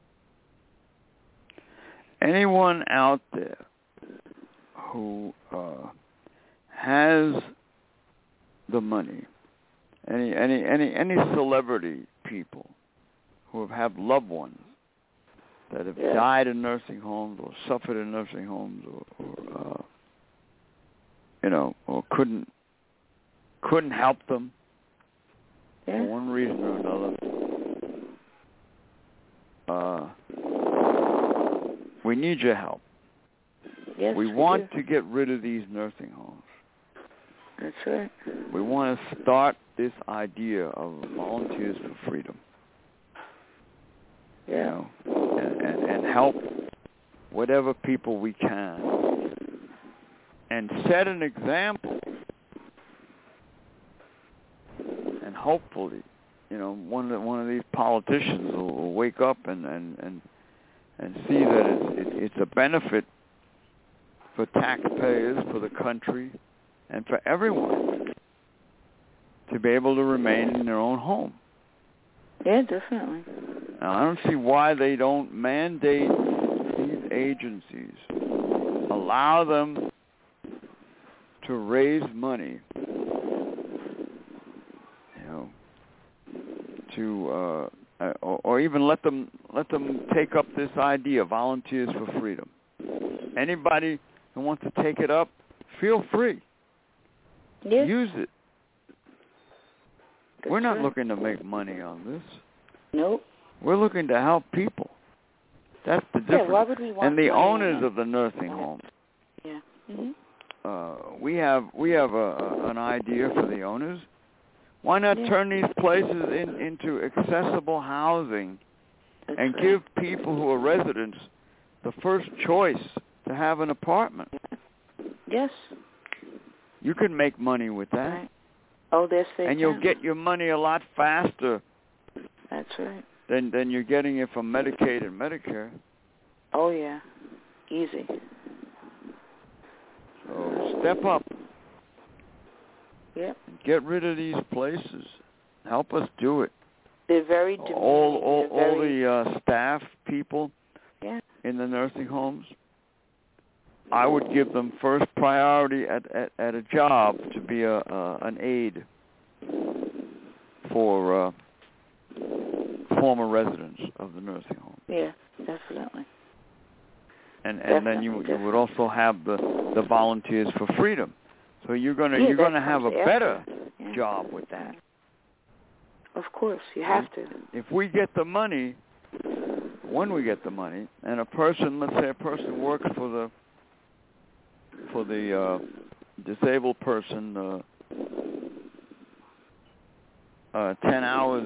Anyone out there who uh, has the money, any any any any celebrity people who have had loved ones that have yeah. died in nursing homes or suffered in nursing homes, or, or uh, you know, or couldn't couldn't help them yeah. for one reason or another. Uh, we need your help. Yes, we, we want do. to get rid of these nursing homes. That's right. We want to start this idea of volunteers for freedom. Yeah. You know, and, and, and help whatever people we can, and set an example. And hopefully, you know, one of one of these politicians will, will wake up and, and, and, and see that it's, it, it's a benefit for taxpayers, for the country, and for everyone to be able to remain in their own home. Yeah, definitely. Now, I don't see why they don't mandate these agencies, allow them to raise money, you know, to uh, or, or even let them let them take up this idea, volunteers for freedom. Anybody who wants to take it up, feel free. Yeah. Use it. That's We're not right. looking to make money on this. Nope. We're looking to help people. That's the difference. Yeah, why would we want and the money owners on of the nursing homes. Yeah. Mm-hmm. Uh, we have we have a, a, an idea for the owners. Why not yeah. turn these places in, into accessible housing That's and right. give people who are residents the first choice to have an apartment? Yes. You can make money with that. Right. Oh, yes, they and can. you'll get your money a lot faster. That's right. Than than you're getting it from Medicaid and Medicare. Oh yeah, easy. So step up. Yep. Get rid of these places. Help us do it. They're very demeaning. All all, They're all very... the uh, staff people yeah. in the nursing homes, I would give them first priority at, at, at a job to be a uh, an aide for uh, former residents of the nursing home. Yeah, definitely. And and definitely, then you definitely. you would also have the, the volunteers for freedom. So you're gonna yeah, you're gonna have a better yeah. job with that. Of course, you have to. If we get the money, when we get the money, and a person, let's say a person works for the for the uh, disabled person uh, uh, ten hours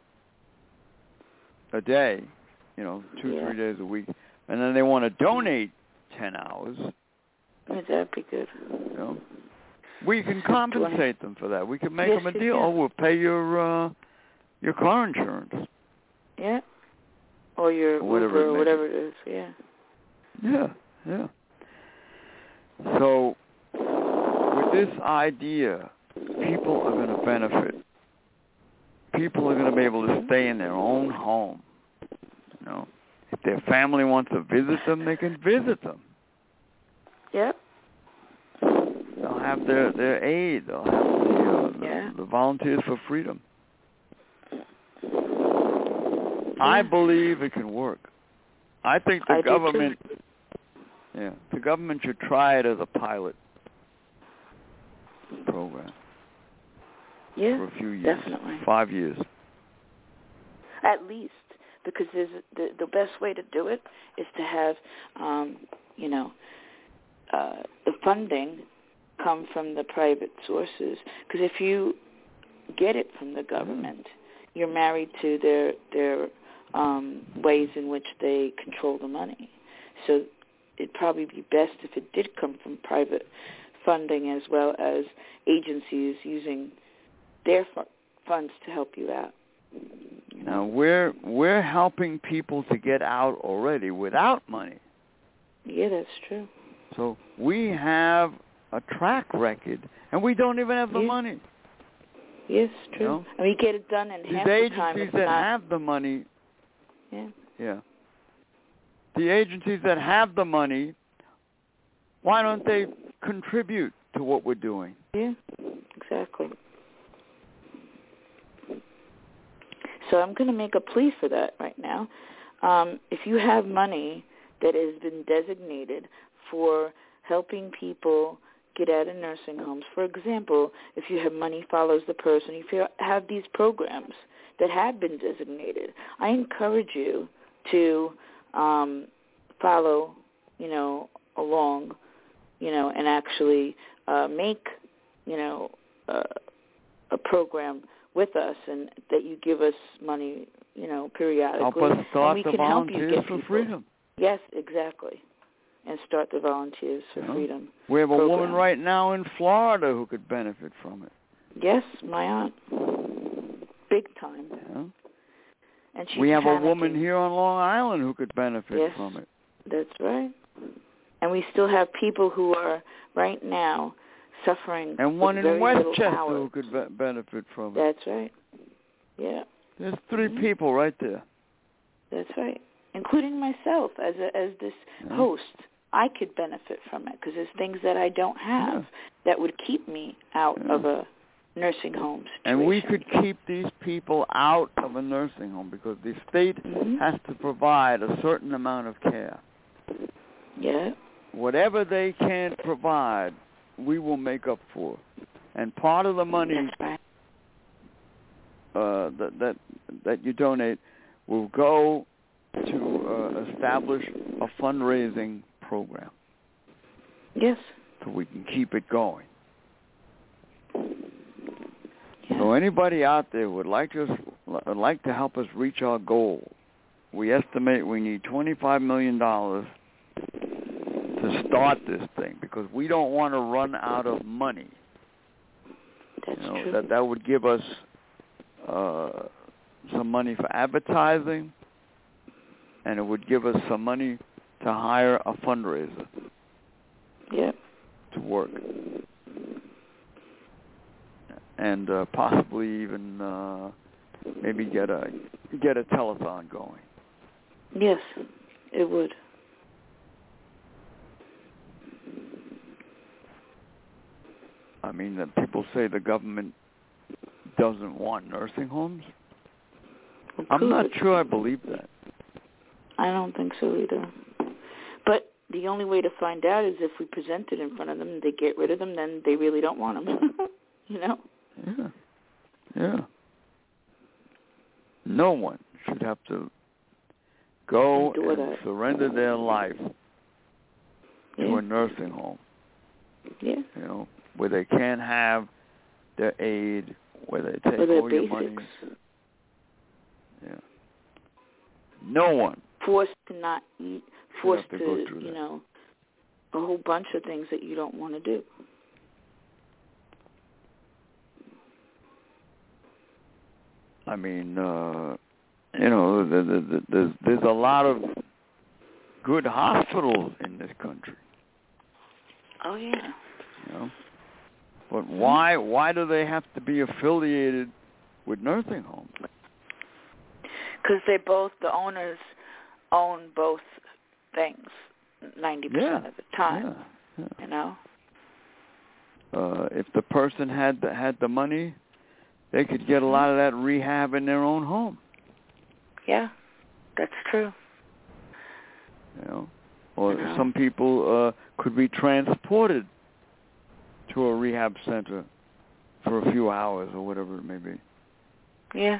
a day, you know, two yeah. three days a week, and then they want to donate ten hours. Yeah, that'd be good. You know, we can compensate them for that. We can make yes, them a deal. Can. Oh, we'll pay your uh, your car insurance. Yeah. Or your or whatever Uber it or whatever it is. Yeah. Yeah, yeah. So with this idea, people are going to benefit. People are going to be able to stay in their own home. You know, if their family wants to visit them, they can visit them. Yep. They'll have their, their aid. They'll have the, uh, yeah. the, the Volunteers for Freedom. I believe it can work. I think the I government, yeah, the government should try it as a pilot program. Yeah, for a few years, definitely. Five years. At least, because there's the the best way to do it is to have, um, you know, uh, the funding come from the private sources. Because if you get it from the government, you're married to their their um, ways in which they control the money. So it'd probably be best if it did come from private funding as well as agencies using their fu- funds to help you out. You know? Now we're we're helping people to get out already without money. Yeah, that's true. So we have a track record, and we don't even have the yeah. money. Yes, true. You know? And we get it done in These half the time. agencies It's that not... have the money, yeah, yeah. The agencies that have the money, why don't they contribute to what we're doing? Yeah, exactly. So I'm going to make a plea for that right now. Um, if you have money that has been designated for helping people get out of nursing homes, for example, if you have Money Follows the Person, if you have these programs that have been designated, I encourage you to um, follow, you know, along, you know, and actually uh, make, you know, uh, a program with us, and that you give us money, you know, periodically. Help us start and we the can help you Volunteers get for people. Freedom. Yes, exactly. And start the Volunteers for you know? Freedom. We have a program. woman right now in Florida who could benefit from it. Yes, my aunt. Big time. Yeah. And she's we have panicking. a woman here on Long Island who could benefit yes, from it. That's right. And we still have people who are right now suffering. And one in very Westchester hours. who could be- benefit from it. That's right. Yeah. There's three mm-hmm. people right there. That's right. Including myself as a, as this yeah. host. I could benefit from it because there's things that I don't have yeah. that would keep me out yeah. of a nursing home situation. And we could keep these people out of a nursing home because the state mm-hmm. has to provide a certain amount of care. Yeah. Whatever they can't provide, we will make up for. And part of the money That's right. uh, that, that that you donate will go to uh, establish a fundraising program. Yes. So we can keep it going. Yeah. So anybody out there would like to would like to help us reach our goal, we estimate we need twenty-five million dollars to start this thing because we don't want to run out of money. That's you know, true. That that would give us uh, some money for advertising, and it would give us some money to hire a fundraiser. Yep. To work. And uh, possibly even uh, maybe get a get a telethon going. Yes, it would. I mean, that people say the government doesn't want nursing homes. Well, I'm not it? sure I believe that. I don't think so either. But the only way to find out is if we present it in front of them, they get rid of them, then they really don't want them. You know? Yeah. Yeah. No one should have to go Endure and that. surrender their life yeah. to a nursing home. Yeah. You know, where they can't have their aid, where they take or their all basics. your money. Yeah. No one. Forced to not eat, forced to, to, go through you that. know, a whole bunch of things that you don't want to do. I mean, uh, you know, the, the, the, there's, there's a lot of good hospitals in this country. Oh, yeah. You know? But why why do they have to be affiliated with nursing homes? Because they both, the owners own both things ninety percent yeah. of the time, yeah. Yeah. you know? Uh, if the person had the, had the money, they could get a lot of that rehab in their own home. Yeah, That's true. You know, or no. some people uh, could be transported to a rehab center for a few hours or whatever it may be. Yeah.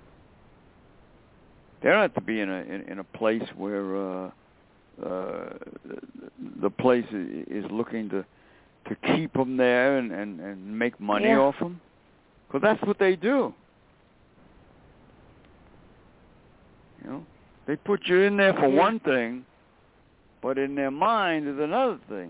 They don't have to be in a in, in a place where uh, uh, the place is looking to to keep them there and, and, and make money yeah. off them, because that's what they do. You know, they put you in there for yeah. one thing, but in their mind is another thing.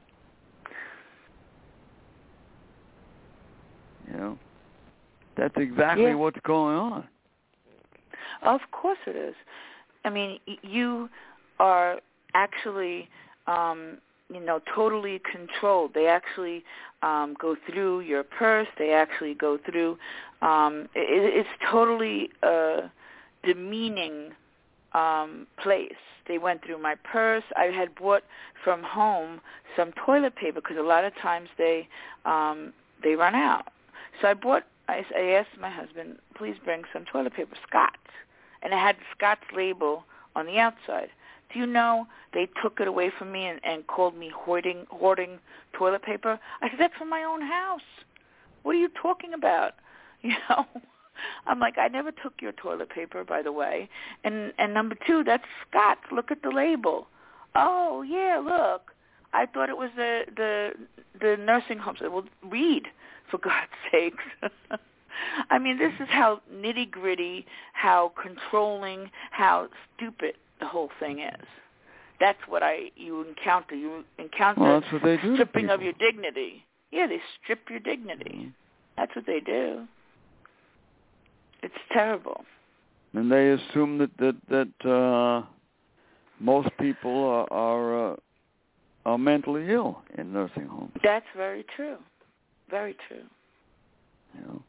You know, that's exactly yeah. what's going on. Of course it is. I mean, you are actually, um, you know, totally controlled. They actually um, go through your purse. They actually go through. Um, it, it's totally a demeaning um, place. They went through my purse. I had bought from home some toilet paper because a lot of times they um, they run out. So I bought. I, I asked my husband, please bring some toilet paper, Scott's. And it had the Scott's label on the outside. Do you know they took it away from me and, and called me hoarding, hoarding toilet paper? I said, that's from my own house. What are you talking about? You know, I'm like, I never took your toilet paper, by the way. And and number two, that's Scott's. Look at the label. Oh, yeah, look. I thought it was the the, the nursing home. So, well, read, for God's sakes. I mean, this is how nitty-gritty, how controlling, how stupid the whole thing is. That's what I you encounter. You encounter well, that's what they do stripping to of your dignity. Yeah, they strip your dignity. Mm-hmm. That's what they do. It's terrible. And they assume that that that uh, most people are are, uh, are mentally ill in nursing homes. That's very true. Very true. You know.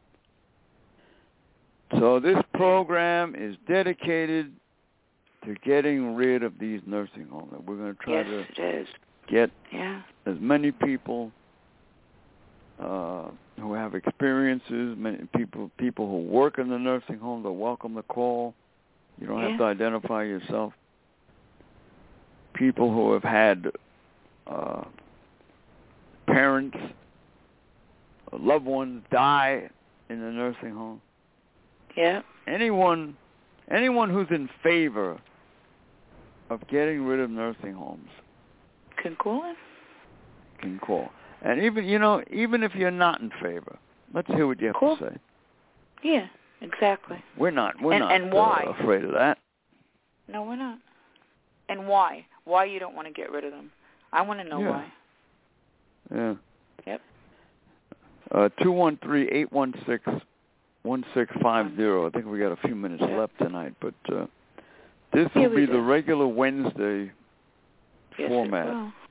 So this program is dedicated to getting rid of these nursing homes. We're going to try yes, to it is. get yeah. as many people uh, who have experiences, many people people who work in the nursing homes are welcome to call. You don't yeah. have to identify yourself. People who have had uh, parents, loved ones die in the nursing home. Yeah. Anyone, anyone who's in favor of getting rid of nursing homes can call it. Can call, and even you know, even if you're not in favor, let's hear what you have cool. to say. Yeah, exactly. We're not. We're and, not and why? Uh, afraid of that. No, we're not. And why? Why you don't want to get rid of them? I want to know yeah. why. Yeah. Yep. Uh, two one three eight one six. one six five zero. I think we got a few minutes yeah. left tonight, but uh, this yeah, will be do. the regular Wednesday yes, format. It will.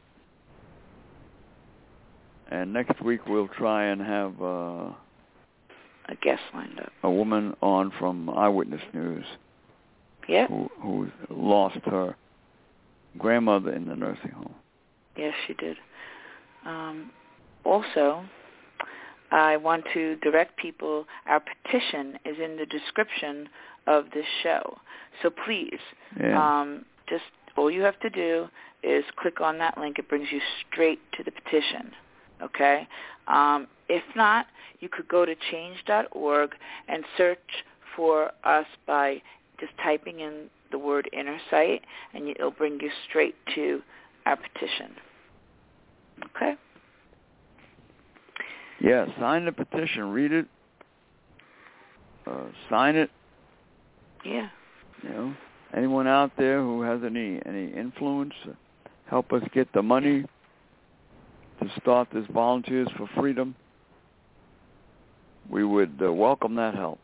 And next week we'll try and have uh, a guest lined up. A woman on from Eyewitness News. Yeah. Who, who lost her grandmother in the nursing home. Yes, she did. Um, also, I want to direct people, our petition is in the description of this show. So please, yeah. um, just all you have to do is click on that link. It brings you straight to the petition, okay? Um, if not, you could go to change dot org and search for us by just typing in the word Inner Sight, and it'll bring you straight to our petition, okay? Yeah, sign the petition, read it, uh, sign it. Yeah. You know, anyone out there who has any any influence, uh, help us get the money to start this Volunteers for Freedom. We would uh, welcome that help.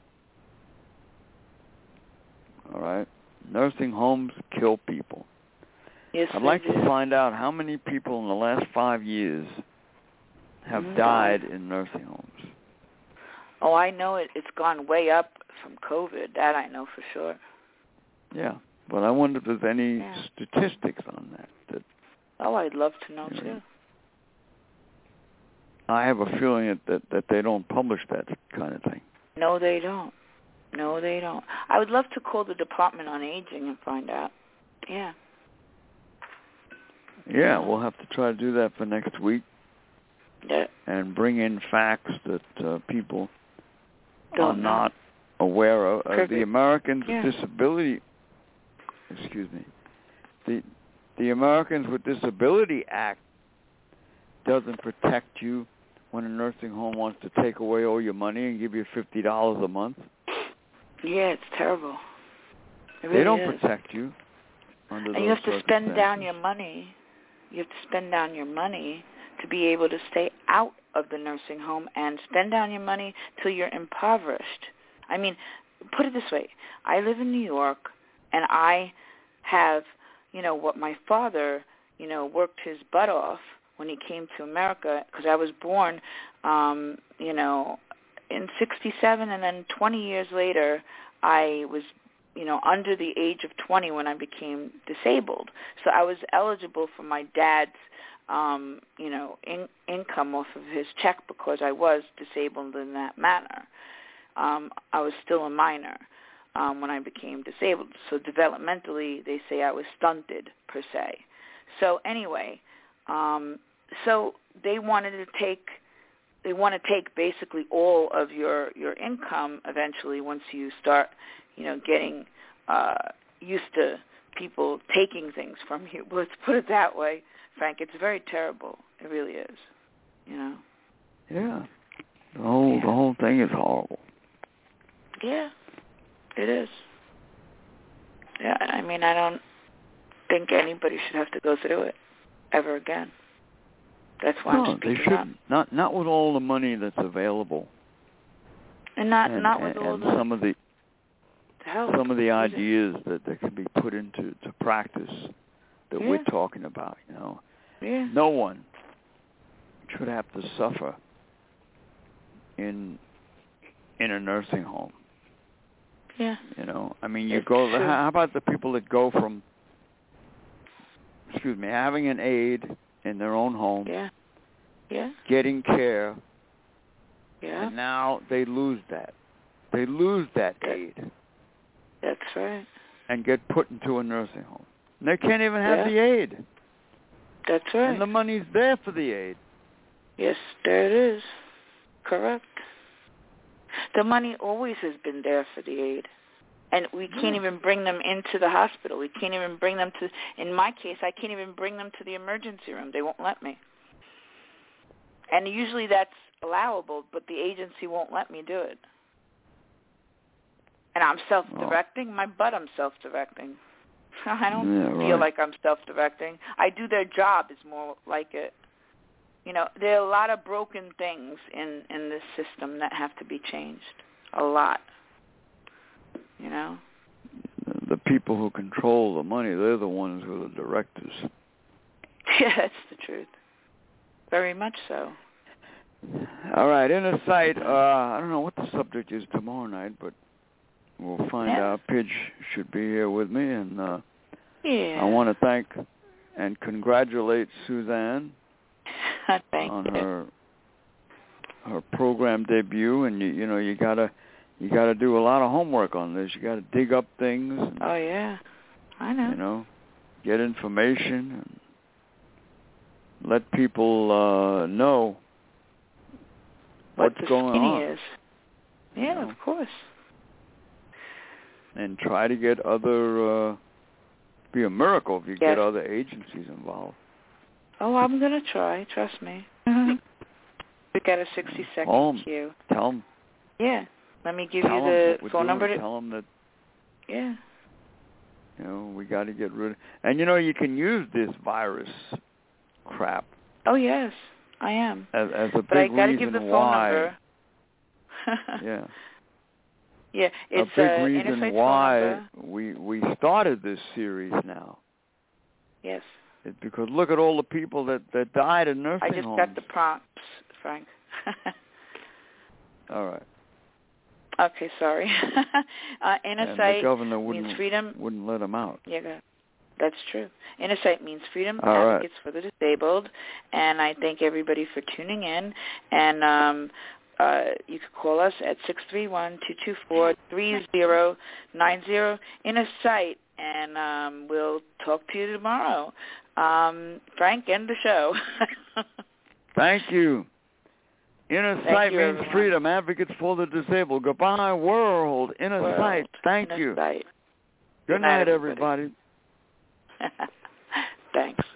All right. Nursing homes kill people. Yes, I'd like do. to find out how many people in the last five years have mm-hmm. died in nursing homes. Oh, I know it. It's gone way up from COVID. That I know for sure. Yeah, but I wonder if there's any yeah. statistics on that. that. Oh, I'd love to know, you know, too. I have a feeling that, that, that they don't publish that kind of thing. No, they don't. No, they don't. I would love to call the Department on Aging and find out. Yeah. Yeah, we'll have to try to do that for next week. Yeah. And bring in facts that uh, people don't are know. not aware of. Uh, the Americans yeah. with Disability, excuse me, the the Americans with Disability Act doesn't protect you when a nursing home wants to take away all your money and give you fifty dollars a month. Yeah, it's terrible. It really they don't is. protect you under and those you have to spend circumstances. down your money. You have to spend down your money to be able to stay out of the nursing home and spend down your money till you're impoverished. I mean, put it this way. I live in New York, and I have, you know, what my father, you know, worked his butt off when he came to America, because I was born, um, you know, in sixty-seven, and then twenty years later, I was, you know, under the age of twenty when I became disabled. So I was eligible for my dad's, um, you know, in, income off of his check because I was disabled in that manner. Um, I was still a minor um, when I became disabled. So developmentally, they say I was stunted, per se. So anyway, um, so they wanted to take, they want to take basically all of your, your income eventually once you start, you know, getting uh, used to people taking things from you. Let's put it that way, Frank. It's very terrible. It really is, you know. Yeah. The whole, yeah. the whole thing is horrible. Yeah, it is. Yeah, I mean, I don't think anybody should have to go through it ever again. That's why no, I'm speaking they shouldn't. up. Not not with all the money that's available. And not and, not and, with all and the some of the help. some of the ideas that, that can be put into to practice that yeah. we're talking about. You know, yeah. no one should have to suffer in in a nursing home. Yeah. You know, I mean, you it's go. True. How about the people that go from, excuse me, having an aide in their own home, yeah, yeah, getting care, yeah, and now they lose that. They lose that that, aide. That's right. And get put into a nursing home. And they can't even have yeah. the aide. That's right. And the money's there for the aide. Yes, there it is. Correct. The money always has been there for the aide. And we can't yeah. even bring them into the hospital. We can't even bring them to, in my case, I can't even bring them to the emergency room. They won't let me. And usually that's allowable, but the agency won't let me do it. And I'm self-directing. Oh. My butt, I'm self-directing. I don't yeah, feel right. like I'm self-directing. I do their job is more like it. You know, there are a lot of broken things in, in this system that have to be changed. A lot. You know? The people who control the money, they're the ones who are the directors. Yeah, that's the truth. Very much so. All right, Inner Sight, uh, I don't know what the subject is tomorrow night, but we'll find yeah. out. Pidge should be here with me, and uh, yeah. I want to thank and congratulate Suzanne Thank on you. her her program debut, and you you know you gotta you gotta do a lot of homework on this. You gotta dig up things. And, oh yeah, I know. You know, get information and let people uh, know what what's the going skinny on. Is. Yeah, you know? of course. And try to get other. Uh, be a miracle if you yes. get other agencies involved. Oh, I'm gonna try. Trust me. We got a sixty-second Home. queue. Tell them. Yeah. Let me give tell you the them phone number. To, to... Tell them that. Yeah. You know, we got to get rid of. And you know, you can use this virus crap. Oh yes, I am. As, as a but big I gotta reason give the phone why. number. yeah. Yeah, it's a big uh, reason why we we started this series now. Yes. It's because look at all the people that, that died in nursing I just homes. got the prompts, Frank. All right. Okay, sorry. uh, Inner and Sight the governor wouldn't, means freedom. Wouldn't let them out. Yeah, that's true. Inner Sight means Freedom All Advocates right. for the Disabled, and I thank everybody for tuning in. And um, uh, you can call us at six three one, two two four, three zero nine zero in a site, and um, we'll talk to you tomorrow. Um, Frank, end the show. Thank you. Inner Thank Sight you, means everyone. freedom. Advocates for the disabled. Goodbye, world. Inner World. Sight. Thank Inner you. Sight. Good, Good night, night, everybody. everybody. Thanks.